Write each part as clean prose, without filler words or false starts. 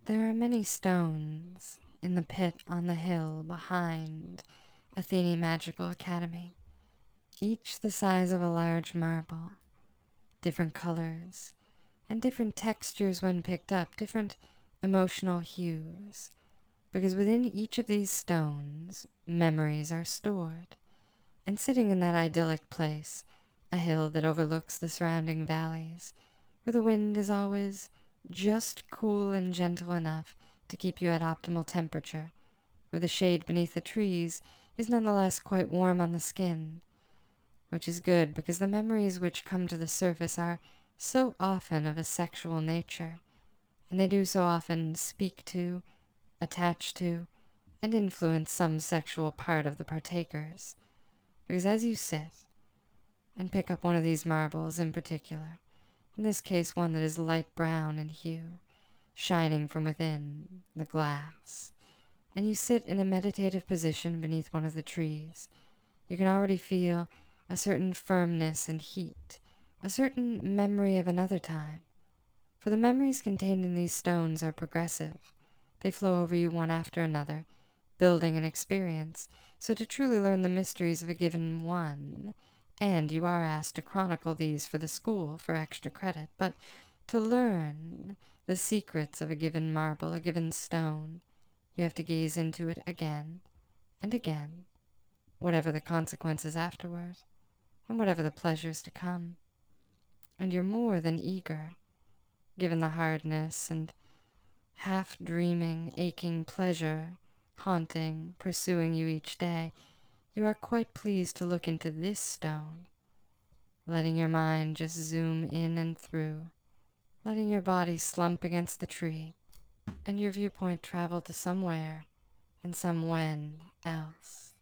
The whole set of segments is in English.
There are many stones in the pit on the hill behind Athene Magical Academy, each the size of a large marble, different colors, and different textures when picked up, different emotional hues, because within each of these stones, memories are stored. And sitting in that idyllic place, a hill that overlooks the surrounding valleys, where the wind is always just cool and gentle enough to keep you at optimal temperature, where the shade beneath the trees is nonetheless quite warm on the skin, which is good because the memories which come to the surface are so often of a sexual nature, and they do so often speak to, attach to, and influence some sexual part of the partakers. Because as you sit and pick up one of these marbles in particular, in this case one that is light brown in hue, shining from within the glass, and you sit in a meditative position beneath one of the trees, you can already feel a certain firmness and heat, a certain memory of another time. For the memories contained in these stones are progressive. They flow over you one after another, building an experience. So to truly learn the mysteries of a given one, and you are asked to chronicle these for the school for extra credit, but to learn the secrets of a given marble, a given stone, you have to gaze into it again and again, whatever the consequences afterward, and whatever the pleasures to come. And you're more than eager, given the hardness and half-dreaming, aching pleasure haunting, pursuing you each day, you are quite pleased to look into this stone, letting your mind just zoom in and through, letting your body slump against the tree, and your viewpoint travel to somewhere and some when else,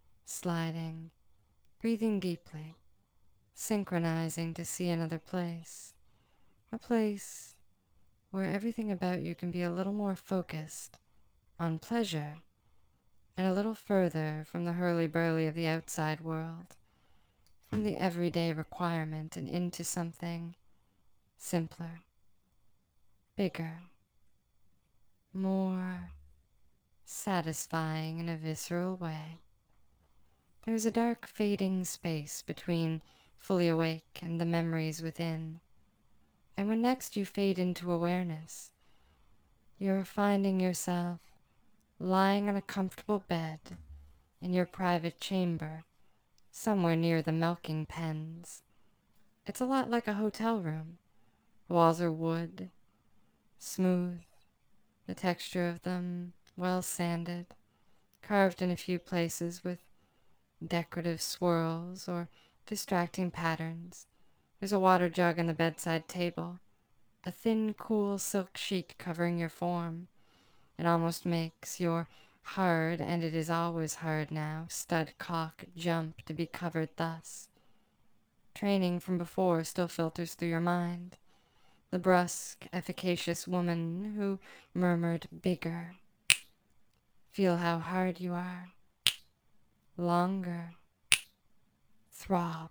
sliding, breathing deeply, synchronizing to see another place, a place where everything about you can be a little more focused on pleasure and a little further from the hurly-burly of the outside world, from the everyday requirement and into something simpler, bigger, more satisfying in a visceral way. There is a dark fading space between fully awake and the memories within, and when next you fade into awareness, you're finding yourself lying on a comfortable bed in your private chamber, somewhere near the milking pens. It's a lot like a hotel room. The walls are wood, smooth, the texture of them well sanded, carved in a few places with decorative swirls or distracting patterns. There's a water jug on the bedside table, a thin, cool silk sheet covering your form. It almost makes your hard, and it is always hard now, stud cock jump to be covered thus. Training from before still filters through your mind. The brusque, efficacious woman who murmured bigger. Feel how hard you are. Longer. Throb.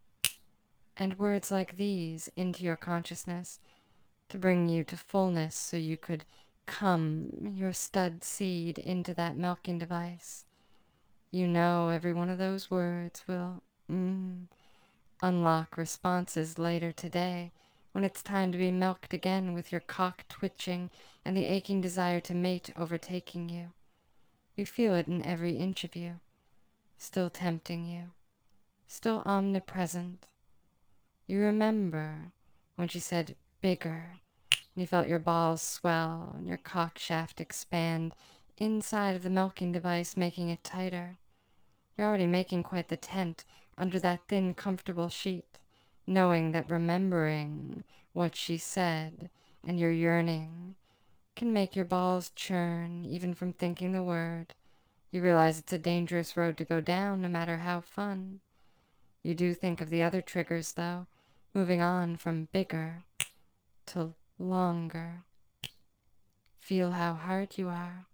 And words like these into your consciousness to bring you to fullness so you could come your stud seed into that milking device. You know every one of those words will unlock responses later today when it's time to be milked again with your cock twitching and the aching desire to mate overtaking you. You feel it in every inch of you, still tempting you, still omnipresent. You remember when she said bigger, and you felt your balls swell and your cock shaft expand inside of the milking device, making it tighter. You're already making quite the tent under that thin, comfortable sheet, knowing that remembering what she said and your yearning can make your balls churn even from thinking the word. You realize it's a dangerous road to go down, no matter how fun. You do think of the other triggers, though, moving on from bigger to longer. Feel how hard you are.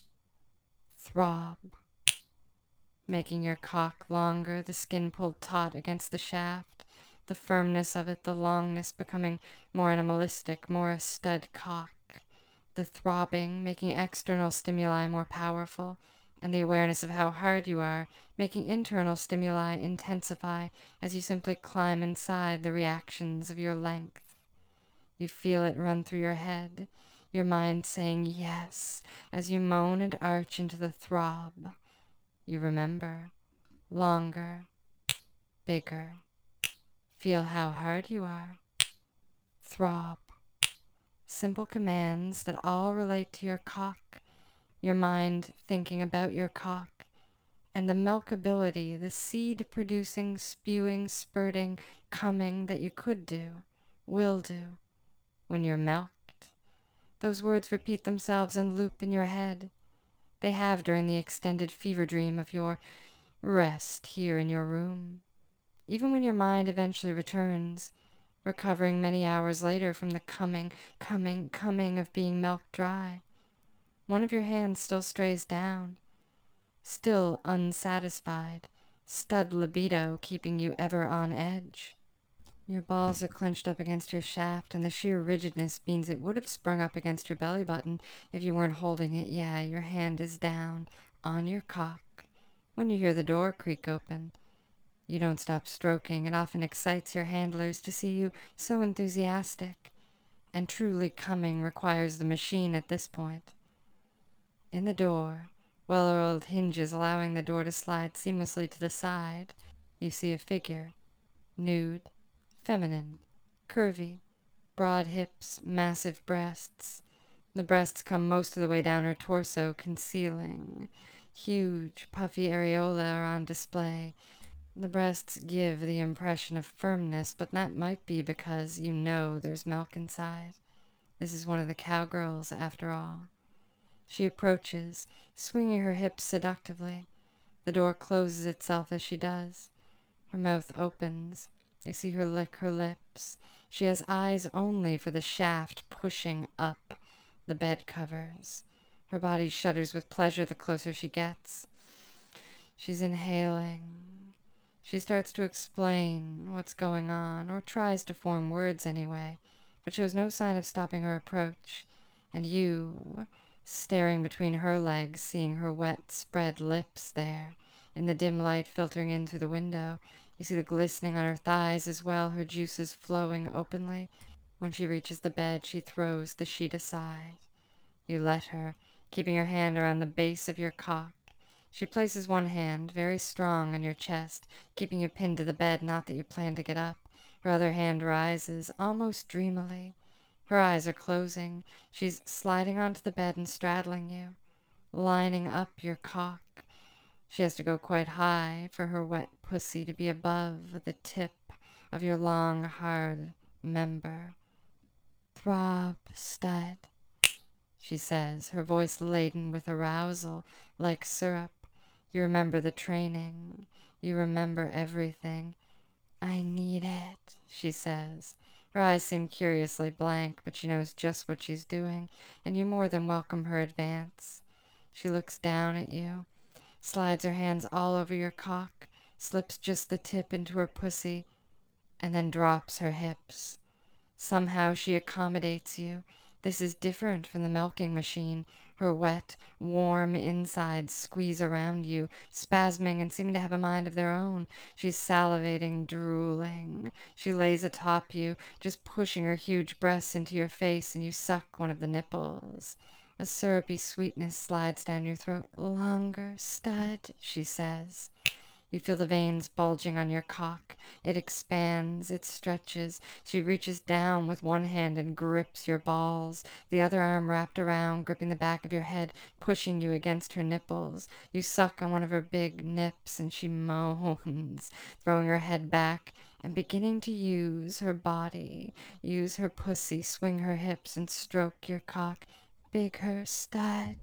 Throb. Making your cock longer, the skin pulled taut against the shaft, the firmness of it, the longness becoming more animalistic, more a stud cock, the throbbing making external stimuli more powerful, and the awareness of how hard you are making internal stimuli intensify as you simply climb inside the reactions of your length. You feel it run through your head, your mind saying yes as you moan and arch into the throb. You remember. Longer. Bigger. Feel how hard you are. Throb. Simple commands that all relate to your cock, your mind thinking about your cock, and the milkability, the seed-producing, spewing, spurting, coming that you could do, will do, when you're milked. Those words repeat themselves and loop in your head. They have during the extended fever dream of your rest here in your room. Even when your mind eventually returns, recovering many hours later from the coming of being milked dry, one of your hands still strays down, still unsatisfied, stud libido keeping you ever on edge. Your balls are clenched up against your shaft, and the sheer rigidness means it would have sprung up against your belly button if you weren't holding it. Yeah, your hand is down on your cock when you hear the door creak open. You don't stop stroking. It often excites your handlers to see you so enthusiastic, and truly coming requires the machine at this point. In the door, well-oiled hinges allowing the door to slide seamlessly to the side, you see a figure, nude, feminine, curvy, broad hips, massive breasts. The breasts come most of the way down her torso, concealing. Huge, puffy areola are on display. The breasts give the impression of firmness, but that might be because you know there's milk inside. This is one of the cowgirls, after all. She approaches, swinging her hips seductively. The door closes itself as she does. Her mouth opens. You see her lick her lips. She has eyes only for the shaft pushing up the bed covers. Her body shudders with pleasure the closer she gets. She's inhaling. She starts to explain what's going on, or tries to form words anyway, but shows no sign of stopping her approach. And you, staring between her legs, seeing her wet, spread lips there, in the dim light filtering in through the window, you see the glistening on her thighs as well, her juices flowing openly. When she reaches the bed, she throws the sheet aside. You let her, keeping her hand around the base of your cock. She places one hand, very strong, on your chest, keeping you pinned to the bed, not that you plan to get up. Her other hand rises, almost dreamily. Her eyes are closing. She's sliding onto the bed and straddling you, lining up your cock. She has to go quite high for her wet pussy to be above the tip of your long, hard member. Throb, stud, she says, her voice laden with arousal, like syrup. You remember the training. You remember everything. I need it, she says. Her eyes seem curiously blank, but she knows just what she's doing, and you more than welcome her advance. She looks down at you, slides her hands all over your cock, slips just the tip into her pussy, and then drops her hips. Somehow she accommodates you. This is different from the milking machine. Her wet, warm insides squeeze around you, spasming and seeming to have a mind of their own. She's salivating, drooling. She lays atop you, just pushing her huge breasts into your face, and you suck one of the nipples. A syrupy sweetness slides down your throat. Longer, stud, she says. You feel the veins bulging on your cock. It expands, it stretches. She reaches down with one hand and grips your balls, the other arm wrapped around, gripping the back of your head, pushing you against her nipples. You suck on one of her big nips, and she moans, throwing her head back and beginning to use her body, use her pussy, swing her hips, and stroke your cock. Bigger, stud.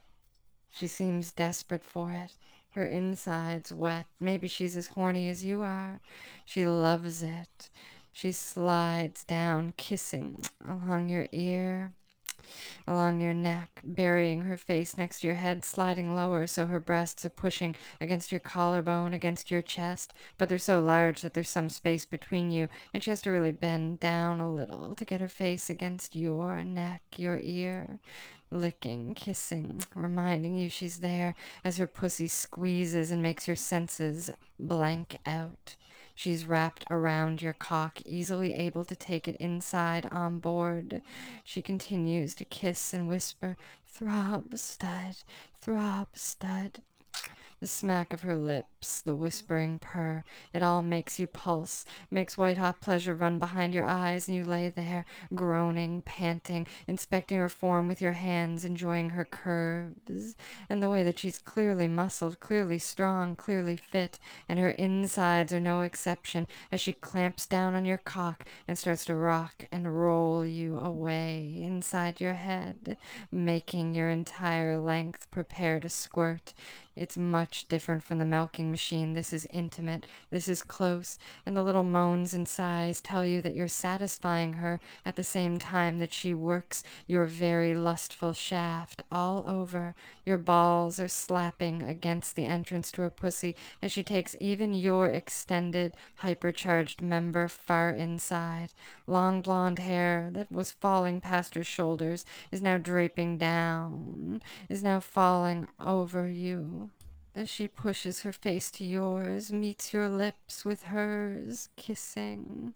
She seems desperate for it. Her insides wet. Maybe she's as horny as you are. She loves it. She slides down, kissing along your ear, along your neck, burying her face next to your head, sliding lower so her breasts are pushing against your collarbone, against your chest, but they're so large that there's some space between you, and she has to really bend down a little to get her face against your neck, your ear. Licking, kissing, reminding you she's there as her pussy squeezes and makes your senses blank out. She's wrapped around your cock, easily able to take it inside on board. She continues to kiss and whisper, "Throb, stud, throb, stud." The smack of her lips, the whispering purr, it all makes you pulse, makes white-hot pleasure run behind your eyes, and you lay there, groaning, panting, inspecting her form with your hands, enjoying her curves, and the way that she's clearly muscled, clearly strong, clearly fit, and her insides are no exception, as she clamps down on your cock and starts to rock and roll you away inside your head, making your entire length prepare to squirt. It's much different from the milking machine. This is intimate, this is close, and the little moans and sighs tell you that you're satisfying her at the same time that she works your very lustful shaft all over. Your balls are slapping against the entrance to her pussy as she takes even your extended, hypercharged member far inside. Long blonde hair that was falling past her shoulders is now draping down, is now falling over you. As she pushes her face to yours, meets your lips with hers, kissing.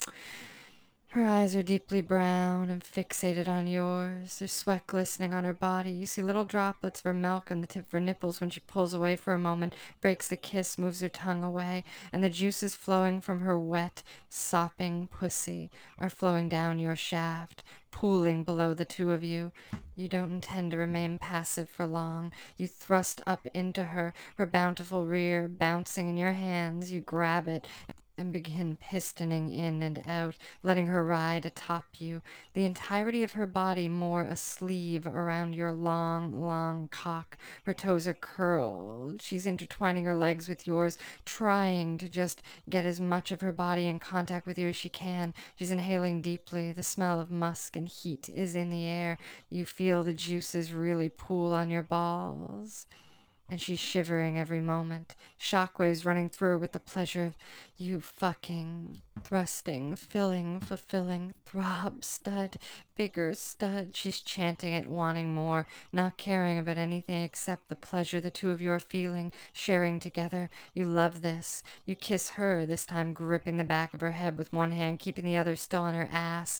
Her eyes are deeply brown and fixated on yours. There's sweat glistening on her body. You see little droplets of her milk on the tip of her nipples when she pulls away for a moment, breaks the kiss, moves her tongue away, and the juices flowing from her wet, sopping pussy are flowing down your shaft, pooling below the two of you. You don't intend to remain passive for long. You thrust up into her, her bountiful rear bouncing in your hands. You grab it and begin pistoning in and out, letting her ride atop you, the entirety of her body more a sleeve around your long, long cock. Her toes are curled. She's intertwining her legs with yours, trying to just get as much of her body in contact with you as she can. She's inhaling deeply. The smell of musk and heat is in the air. You feel the juices really pool on your balls. And she's shivering every moment, shockwaves running through her with the pleasure of you fucking, thrusting, filling, fulfilling, throb, stud, bigger stud. She's chanting it, wanting more, not caring about anything except the pleasure the two of you are feeling, sharing together. You love this. You kiss her, this time gripping the back of her head with one hand, keeping the other still on her ass,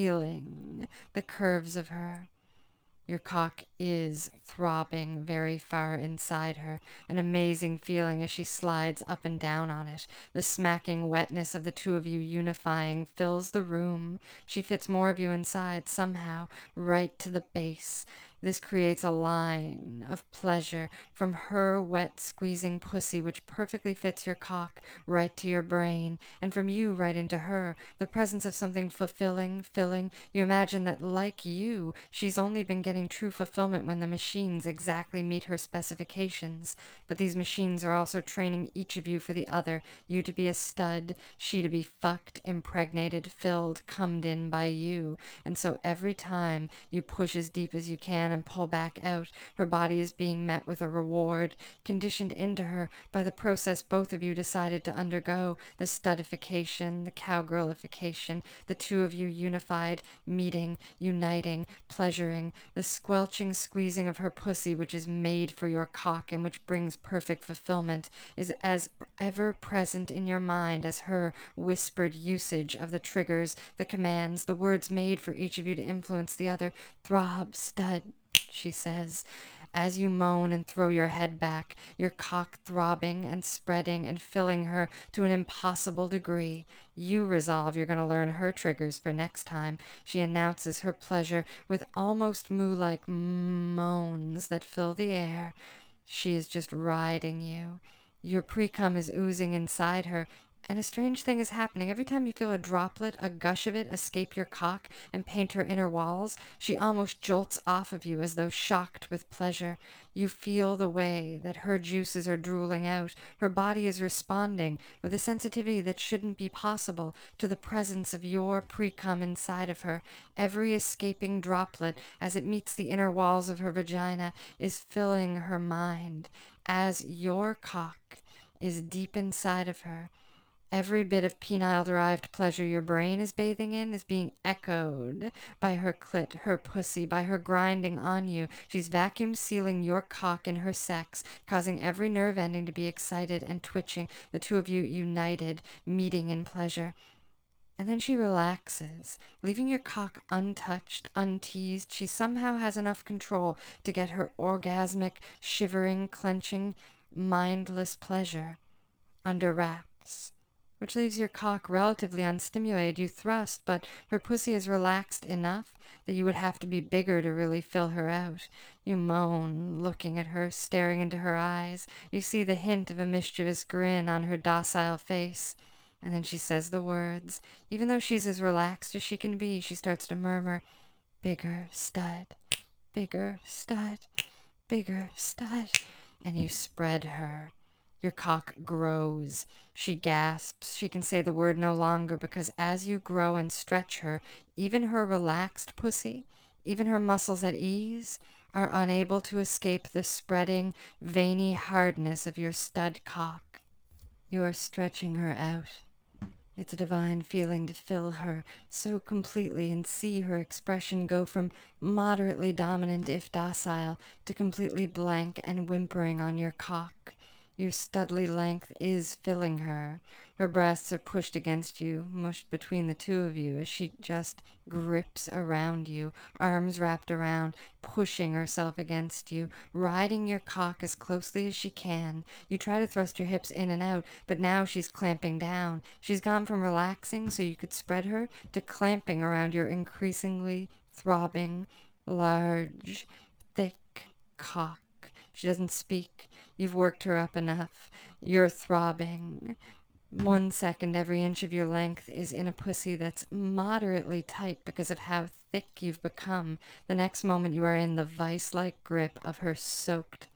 feeling the curves of her. Your cock is throbbing very far inside her, an amazing feeling as she slides up and down on it. The smacking wetness of the two of you unifying fills the room. She fits more of you inside somehow, right to the base. This creates a line of pleasure from her wet, squeezing pussy, which perfectly fits your cock, right to your brain, and from you right into her. The presence of something fulfilling, filling. You imagine that, like you, she's only been getting true fulfillment when the machines exactly meet her specifications. But these machines are also training each of you for the other, you to be a stud, she to be fucked, impregnated, filled, cummed in by you. And so every time you push as deep as you can and pull back out, her body is being met with a reward, conditioned into her by the process both of you decided to undergo, the studification, the cowgirlification, the two of you unified, meeting, uniting, pleasuring, the squelching squeezing of her pussy, which is made for your cock and which brings perfect fulfillment, is as ever present in your mind as her whispered usage of the triggers, the commands, the words made for each of you to influence the other. Throb, stud, she says, as you moan and throw your head back, your cock throbbing and spreading and filling her to an impossible degree. You resolve you're going to learn her triggers for next time. She announces her pleasure with almost moo-like moans that fill the air. She is just riding you. Your pre-cum is oozing inside her And a strange thing is happening. Every time you feel a droplet, a gush of it, escape your cock and paint her inner walls, she almost jolts off of you as though shocked with pleasure. You feel the way that her juices are drooling out. Her body is responding with a sensitivity that shouldn't be possible to the presence of your pre-cum inside of her. Every escaping droplet, as it meets the inner walls of her vagina, is filling her mind as your cock is deep inside of her. Every bit of penile-derived pleasure your brain is bathing in is being echoed by her clit, her pussy, by her grinding on you. She's vacuum sealing your cock in her sex, causing every nerve ending to be excited and twitching, the two of you united, meeting in pleasure. And then she relaxes, leaving your cock untouched, unteased. She somehow has enough control to get her orgasmic, shivering, clenching, mindless pleasure under wraps, which leaves your cock relatively unstimulated. You thrust, but her pussy is relaxed enough that you would have to be bigger to really fill her out. You moan, looking at her, staring into her eyes. You see the hint of a mischievous grin on her docile face. And then she says the words. Even though she's as relaxed as she can be, she starts to murmur, "Bigger stud, bigger stud, bigger stud." And you spread her. Your cock grows. She gasps. She can say the word no longer because as you grow and stretch her, even her relaxed pussy, even her muscles at ease, are unable to escape the spreading, veiny hardness of your stud cock. You are stretching her out. It's a divine feeling to fill her so completely and see her expression go from moderately dominant, if docile, to completely blank and whimpering on your cock. Your studly length is filling her. Her breasts are pushed against you, mushed between the two of you as she just grips around you, arms wrapped around, pushing herself against you, riding your cock as closely as she can. You try to thrust your hips in and out, but now she's clamping down. She's gone from relaxing so you could spread her to clamping around your increasingly throbbing, large, thick cock. She doesn't speak. You've worked her up enough. You're throbbing. 1 second, every inch of your length is in a pussy that's moderately tight because of how thick you've become. The next moment, you are in the vice-like grip of her soaked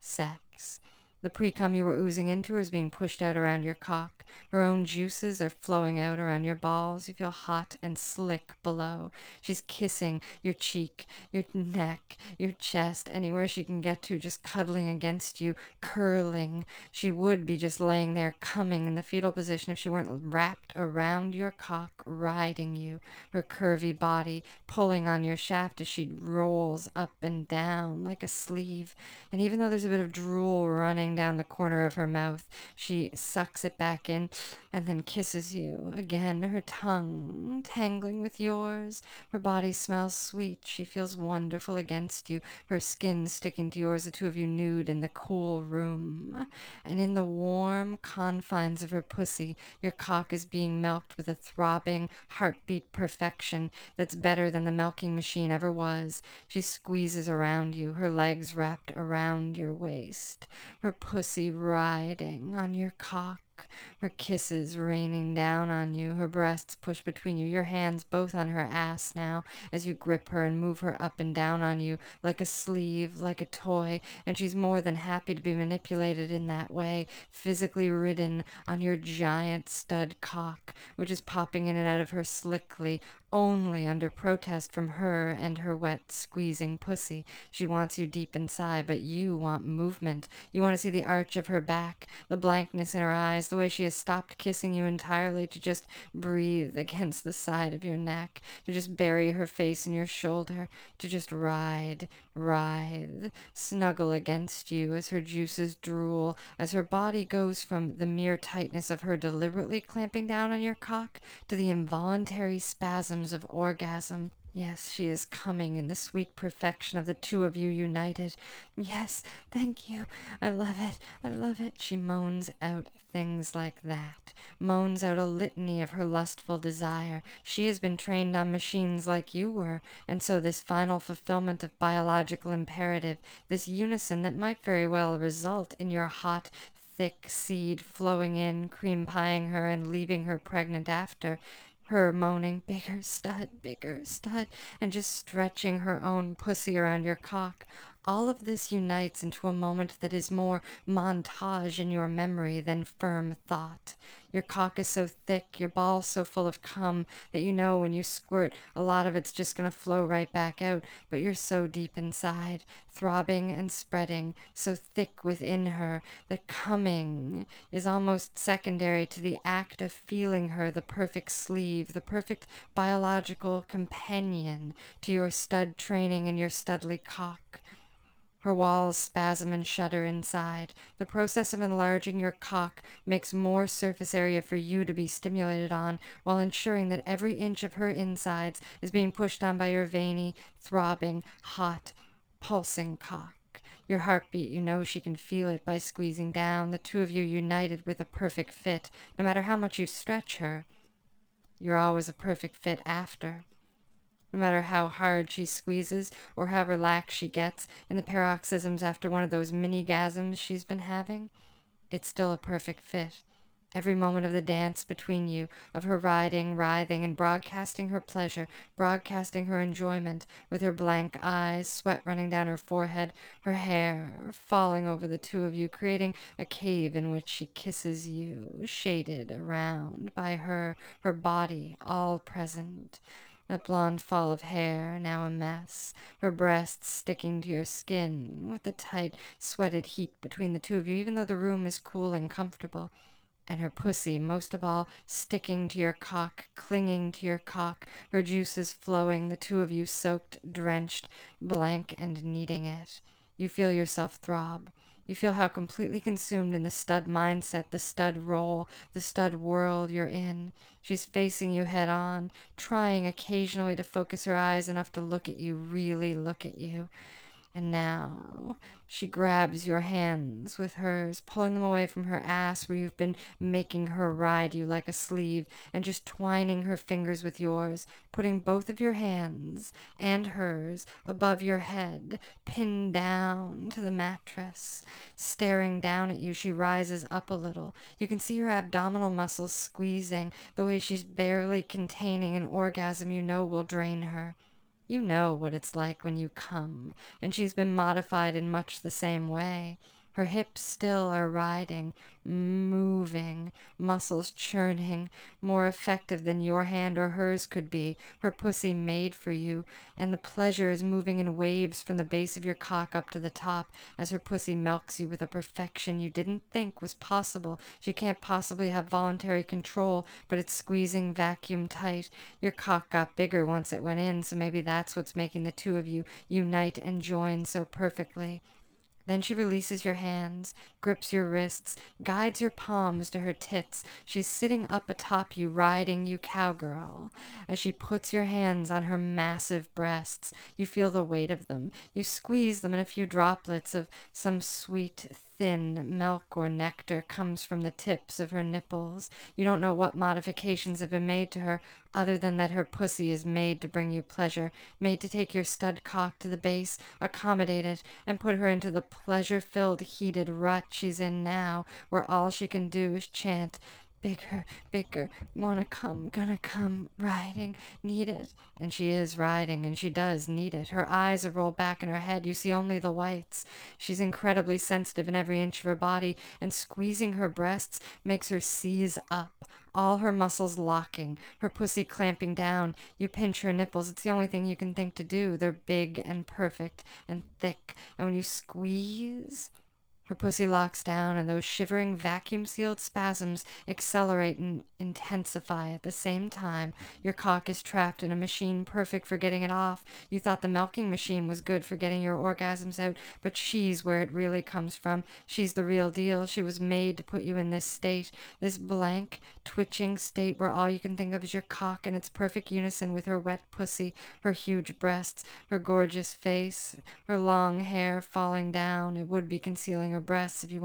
sex. The pre-cum you were oozing into her is being pushed out around your cock. Her own juices are flowing out around your balls. You feel hot and slick below. She's kissing your cheek, your neck, your chest, anywhere she can get to, just cuddling against you, curling. She would be just laying there, coming in the fetal position if she weren't wrapped around your cock, riding you, her curvy body pulling on your shaft as she rolls up and down like a sleeve. And even though there's a bit of drool running down the corner of her mouth, she sucks it back in and then kisses you again, her tongue tangling with yours. Her body smells sweet. She feels wonderful against you, her skin sticking to yours, the two of you nude in the cool room. And in the warm confines of her pussy, your cock is being milked with a throbbing, heartbeat perfection that's better than the milking machine ever was. She squeezes around you, her legs wrapped around your waist, her pussy riding on your cock, her kisses raining down on you, her breasts pushed between you, your hands both on her ass now as you grip her and move her up and down on you like a sleeve, like a toy, and she's more than happy to be manipulated in that way, physically ridden on your giant stud cock, which is popping in and out of her slickly, only under protest from her and her wet, squeezing pussy. She wants you deep inside, but you want movement. You want to see the arch of her back, the blankness in her eyes, the way she has stopped kissing you entirely to just breathe against the side of your neck, to just bury her face in your shoulder, to just ride, snuggle against you as her juices drool, as her body goes from the mere tightness of her deliberately clamping down on your cock to the involuntary spasms of orgasm. Yes, she is coming in the sweet perfection of the two of you united. Yes, thank you. I love it. I love it. She moans out things like that, moans out a litany of her lustful desire. She has been trained on machines like you were, and so this final fulfillment of biological imperative, this unison that might very well result in your hot, thick seed flowing in, cream pieing her and leaving her pregnant after. Her moaning, bigger stud, and just stretching her own pussy around your cock. All of this unites into a moment that is more montage in your memory than firm thought. Your cock is so thick, your ball so full of cum that you know when you squirt, a lot of it's just gonna flow right back out, but you're so deep inside, throbbing and spreading, so thick within her, that coming is almost secondary to the act of feeling her, the perfect sleeve, the perfect biological companion to your stud training and your studly cock. Her walls spasm and shudder inside. The process of enlarging your cock makes more surface area for you to be stimulated on, while ensuring that every inch of her insides is being pushed on by your veiny, throbbing, hot, pulsing cock. Your heartbeat, you know she can feel it by squeezing down, the two of you united with a perfect fit. No matter how much you stretch her, you're always a perfect fit after. No matter how hard she squeezes or how relaxed she gets in the paroxysms after one of those mini-gasms she's been having, it's still a perfect fit. Every moment of the dance between you, of her riding, writhing, and broadcasting her pleasure, broadcasting her enjoyment, with her blank eyes, sweat running down her forehead, her hair falling over the two of you, creating a cave in which she kisses you, shaded around by her body all present. That blonde fall of hair, now a mess, her breasts sticking to your skin, with the tight, sweated heat between the two of you, even though the room is cool and comfortable. And her pussy, most of all, sticking to your cock, clinging to your cock, her juices flowing, the two of you soaked, drenched, blank, and needing it. You feel yourself throb. You feel how completely consumed in the stud mindset, the stud role, the stud world you're in. She's facing you head on, trying occasionally to focus her eyes enough to look at you, really look at you. And now she grabs your hands with hers, pulling them away from her ass where you've been making her ride you like a sleeve, and just twining her fingers with yours, putting both of your hands and hers above your head, pinned down to the mattress. Staring down at you, she rises up a little. You can see her abdominal muscles squeezing, the way she's barely containing an orgasm you know will drain her. You know what it's like when you come, and she's been modified in much the same way. Her hips still are riding, moving, muscles churning, more effective than your hand or hers could be, her pussy made for you, and the pleasure is moving in waves from the base of your cock up to the top as her pussy milks you with a perfection you didn't think was possible. She can't possibly have voluntary control, but it's squeezing vacuum tight. Your cock got bigger once it went in, so maybe that's what's making the two of you unite and join so perfectly. Then she releases your hands, grips your wrists, guides your palms to her tits. She's sitting up atop you, riding you cowgirl. As she puts your hands on her massive breasts, you feel the weight of them. You squeeze them, and a few droplets of some sweet, thin milk or nectar comes from the tips of her nipples. You don't know what modifications have been made to her, other than that her pussy is made to bring you pleasure, made to take your stud cock to the base, accommodate it, and put her into the pleasure-filled, heated rut she's in now, where all she can do is chant, bigger, bigger, wanna come, gonna come, riding, need it. And she is riding, and she does need it. Her eyes are rolled back in her head. You see only the whites. She's incredibly sensitive in every inch of her body, and squeezing her breasts makes her seize up, all her muscles locking, her pussy clamping down. You pinch her nipples. It's the only thing you can think to do. They're big and perfect and thick. And when you squeeze, her pussy locks down, and those shivering, vacuum-sealed spasms accelerate and intensify at the same time. Your cock is trapped in a machine perfect for getting it off. You thought the milking machine was good for getting your orgasms out, but she's where it really comes from. She's the real deal. She was made to put you in this state, this blank, twitching state where all you can think of is your cock in its perfect unison with her wet pussy, her huge breasts, her gorgeous face, her long hair falling down. It would be concealing her breasts if you weren't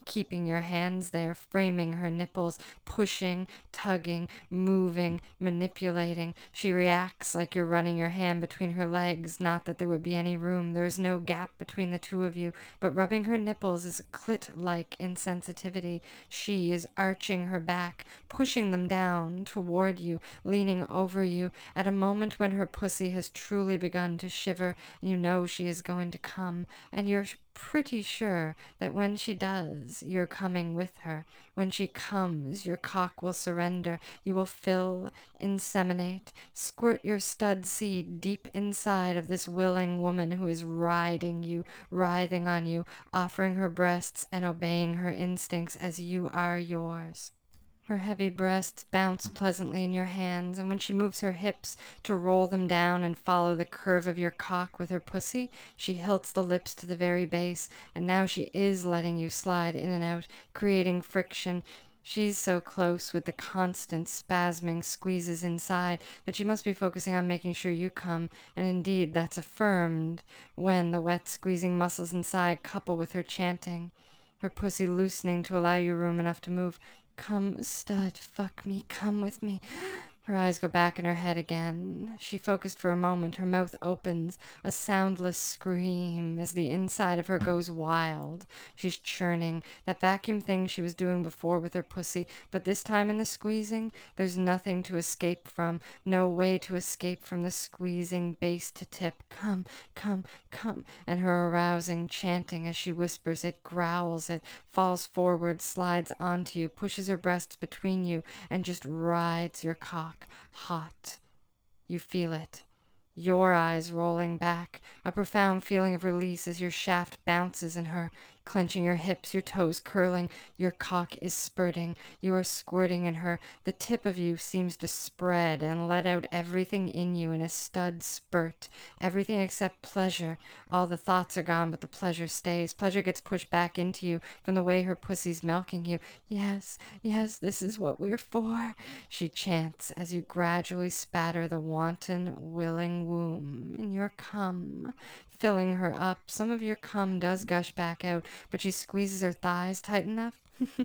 keeping your hands there, framing her nipples, pushing, tugging, moving, manipulating. She reacts like you're running your hand between her legs, not that there would be any room. There is no gap between the two of you, but rubbing her nipples is clit-like insensitivity. She is arching her back, pushing them down toward you, leaning over you. At a moment when her pussy has truly begun to shiver, you know she is going to come, and you're pretty sure that when she does, you're coming with her. When she comes, your cock will surrender. You will fill, inseminate, squirt your stud seed deep inside of this willing woman who is riding you, writhing on you, offering her breasts and obeying her instincts as you are yours. Her heavy breasts bounce pleasantly in your hands, and when she moves her hips to roll them down and follow the curve of your cock with her pussy, she hilts the lips to the very base, and now she is letting you slide in and out, creating friction. She's so close with the constant spasming squeezes inside that she must be focusing on making sure you come, and indeed that's affirmed when the wet squeezing muscles inside couple with her chanting, her pussy loosening to allow you room enough to move. Come, stud, fuck me, come with me. Her eyes go back in her head again. She focused for a moment. Her mouth opens, a soundless scream as the inside of her goes wild. She's churning, that vacuum thing she was doing before with her pussy, but this time in the squeezing, there's nothing to escape from, no way to escape from the squeezing base to tip. Come, come, come, and her arousing chanting as she whispers it, growls it, falls forward, slides onto you, pushes her breasts between you, and just rides your cock hot. You feel it. Your eyes rolling back, a profound feeling of release as your shaft bounces in her, clenching your hips, your toes curling, your cock is spurting, you are squirting in her. The tip of you seems to spread and let out everything in you in a stud spurt, everything except pleasure. All the thoughts are gone, but the pleasure stays. Pleasure gets pushed back into you from the way her pussy's milking you. Yes, yes, this is what we're for, she chants as you gradually spatter the wanton, willing womb in your cum, filling her up. Some of your cum does gush back out, but she squeezes her thighs tight enough.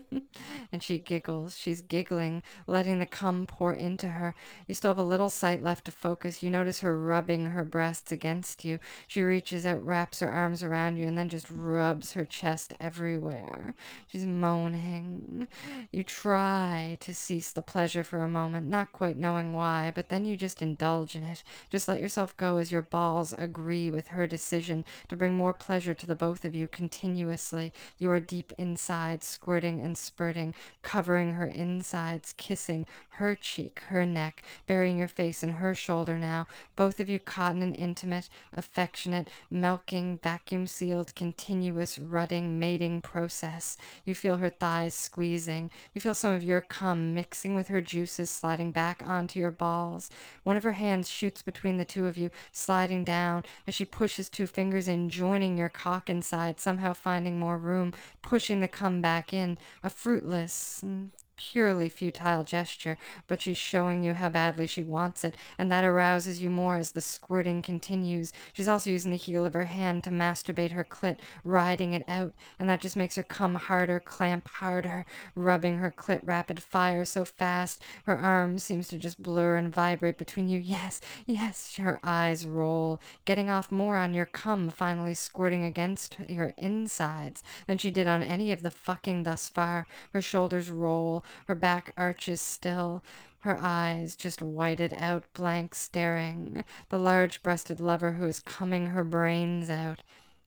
And she giggles. She's giggling, letting the cum pour into her. You still have a little sight left to focus. You notice her rubbing her breasts against you. She reaches out, wraps her arms around you, and then just rubs her chest everywhere. She's moaning. You try to cease the pleasure for a moment, not quite knowing why, but then you just indulge in it. Just let yourself go as your balls agree with her decision to bring more pleasure to the both of you continuously. You are deep inside, squirting and spurting, covering her insides, kissing her cheek, her neck, burying your face in her shoulder now. Both of you caught in an intimate, affectionate, milking, vacuum-sealed, continuous, rutting, mating process. You feel her thighs squeezing. You feel some of your cum mixing with her juices, sliding back onto your balls. One of her hands shoots between the two of you, sliding down as she pushes two fingers in, joining your cock inside, somehow finding more room, pushing the cum back in. A fruitless, purely futile gesture, but she's showing you how badly she wants it, and that arouses you more as the squirting continues. She's also using the heel of her hand to masturbate her clit, riding it out, and that just makes her come harder, clamp harder, rubbing her clit rapid fire so fast her arm seems to just blur and vibrate between you. Yes, yes, her eyes roll, getting off more on your cum, finally squirting against your insides than she did on any of the fucking thus far. Her shoulders roll, her back arches still, her eyes just whited out, blank staring. The large-breasted lover who is coming her brains out.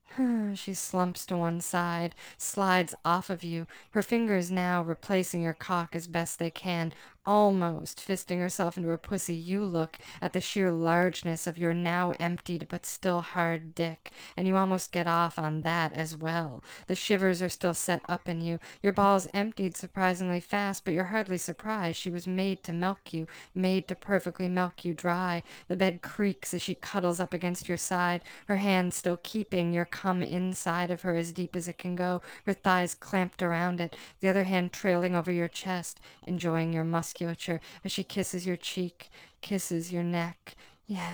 She slumps to one side, slides off of you, her fingers now replacing your cock as best they can, almost fisting herself into her pussy. You look at the sheer largeness of your now emptied but still hard dick, and you almost get off on that as well. The shivers are still set up in you. Your balls emptied surprisingly fast, but you're hardly surprised. She was made to milk you, made to perfectly milk you dry. The bed creaks as she cuddles up against your side, her hand still keeping your cum inside of her as deep as it can go, her thighs clamped around it, the other hand trailing over your chest, enjoying your musculature as she kisses your cheek, kisses your neck. Yes,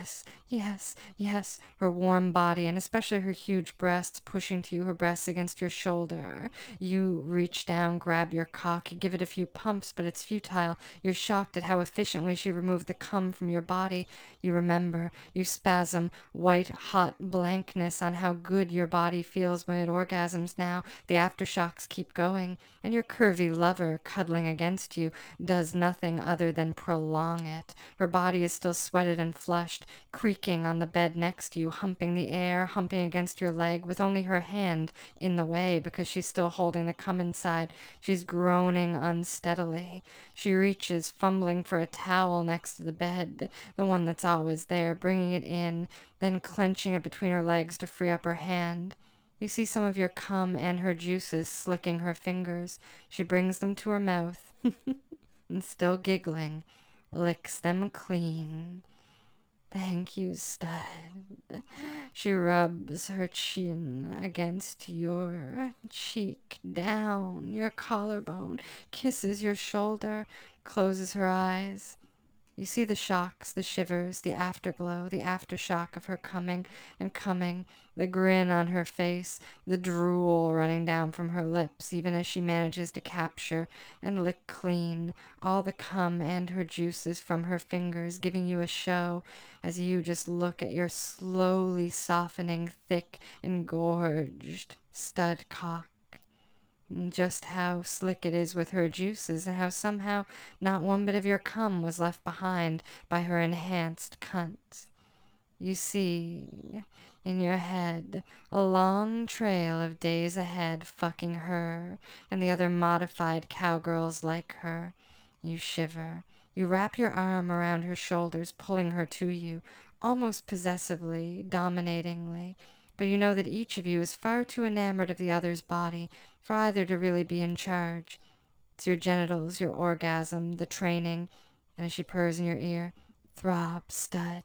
Yes, yes, her warm body and especially her huge breasts pushing to you, her breasts against your shoulder. You reach down, grab your cock, you give it a few pumps, but it's futile. You're shocked at how efficiently she removed the cum from your body. You remember, you spasm, white, hot blankness on how good your body feels when it orgasms now. The aftershocks keep going, and your curvy lover, cuddling against you, does nothing other than prolong it. Her body is still sweated and flushed, creaking on the bed next to you, humping the air, humping against your leg, with only her hand in the way because she's still holding the cum inside. She's groaning unsteadily. She reaches, fumbling for a towel next to the bed, the one that's always there, bringing it in, then clenching it between her legs to free up her hand. You see some of your cum and her juices slicking her fingers. She brings them to her mouth and, still giggling, licks them clean. Thank you, stud. She rubs her chin against your cheek, down your collarbone, kisses your shoulder, closes her eyes. You see the shocks, the shivers, the afterglow, the aftershock of her coming and coming, the grin on her face, the drool running down from her lips, even as she manages to capture and lick clean all the cum and her juices from her fingers, giving you a show as you just look at your slowly softening, thick, engorged stud cock. Just how slick it is with her juices, and how somehow not one bit of your cum was left behind by her enhanced cunt. You see, in your head, a long trail of days ahead fucking her and the other modified cowgirls like her. You shiver. You wrap your arm around her shoulders, pulling her to you, almost possessively, dominatingly. But you know that each of you is far too enamored of the other's body for either to really be in charge. It's your genitals, your orgasm, the training, and as she purrs in your ear, throb, stud.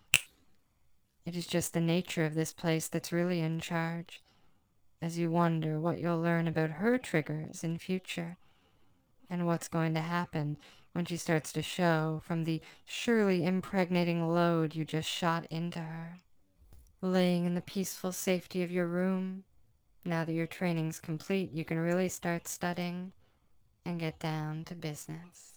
It is just the nature of this place that's really in charge, as you wonder what you'll learn about her triggers in future, and what's going to happen when she starts to show from the surely impregnating load you just shot into her. Laying in the peaceful safety of your room, now that your training's complete, you can really start studying and get down to business.